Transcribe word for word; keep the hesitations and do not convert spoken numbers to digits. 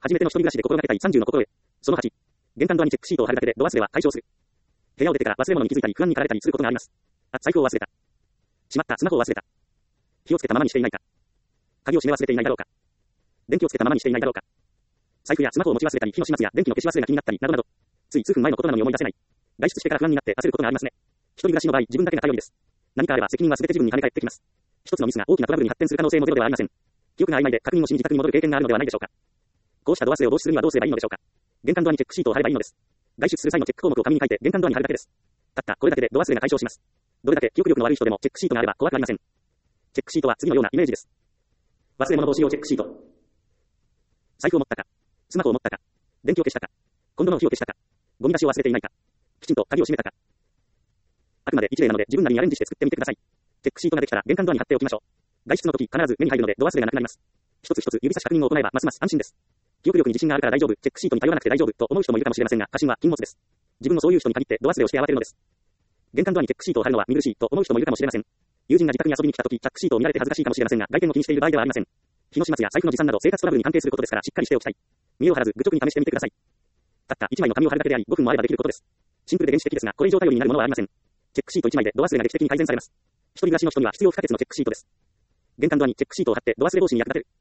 初めての一人暮らしで心がけたいさんじゅうの心得。そのはち。玄関ドアにチェックシートを貼るだけでド忘れは解消する。部屋を出てから忘れ物に気づいたり不安に駆られたりすることがあります。あ、財布を忘れた。しまった、スマホを忘れた。火をつけたままにしていないか。鍵を閉め忘れていないだろうか。電気をつけたままにしていないだろうか。財布やスマホを持ち忘れたり、火の始末や電気の消し忘れが気になったり、などなど。つい数分前のことなのに思い出せない。外出してから不安になって焦ることがありますね。一人暮らしの場合、自分だけが頼りです。何かあれば責任は全て自分に跳ね返ってきます。一つのミスが大きなトラブルに発展する可能性もゼロではありません。記憶が曖昧で確認をしに自宅に戻る経験があるのではないでしょうか。こうしたド忘れを防止するにはどうすればいいのでしょうか。玄関ドアにチェックシートを貼ればいいのです。外出する際のチェック項目を紙に書いて玄関ドアに貼るだけです。たったこれだけでド忘れが解消します。どれだけ記憶力の悪い人でもチェックシートがあれば怖くありません。チェックシートは次のようなイメージです。忘れ物防止用チェックシート。財布を持ったか。スマホを持ったか。電気を消したか。コンドの火を消したか。ゴミ出しを忘れていないか。きちんと鍵を閉めたか。あくまで一例なので自分なりにアレンジして作ってみてください。チェックシートができたら玄関ドアに貼っておきましょう。外出の時必ず目に入るのでド忘れがなくなります。一つ一つ指差し確認を行えばますます安心です。記憶力に自信があるから大丈夫、チェックシートに頼らなくて大丈夫と思う人もいるかもしれませんが、過信は禁物です。自分もそういう人に限ってド忘れをして慌てるのです。玄関ドアにチェックシートを貼るのは見苦しいと思う人もいるかもしれません。友人が自宅に遊びに来た時、チェックシートを見られて恥ずかしいかもしれませんが、外見を気にしている場合ではありません。火の始末や財布の持参など生活トラブルに関係することですからしっかりしておきたい。見栄を張らず愚直に試してみてください。たったいちまいの紙を貼るだけであり、ごふんもあればできることです。シンプルで原始的ですが、これ以上頼りになるものはありません。チェックシートいちまいでド忘れが劇的に改善されます。一人暮らしの人には必要不可欠のチェックシートです。玄関ドアにチェックシートを貼ってド忘れ防止に役立てる。